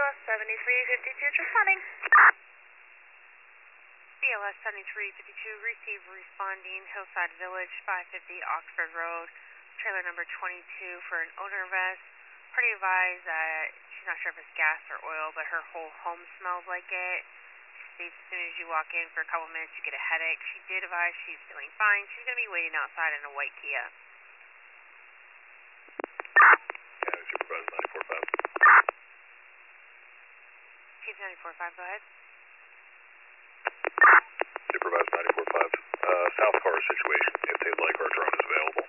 BLS 7352, responding. BLS 7352, receive responding Hillside Village, 550 Oxford Road, trailer number 22 for an owner vest. Party advised that she's not sure if it's gas or oil, but her whole home smells like it. She states as soon as you walk in for a couple minutes, you get a headache. She did advise she's feeling fine. She's going to be waiting outside in a white Kia. County Supervisor 94.5. Chief 94.5, go ahead. Supervisor 94.5. South car situation, if they'd like, our drone is available.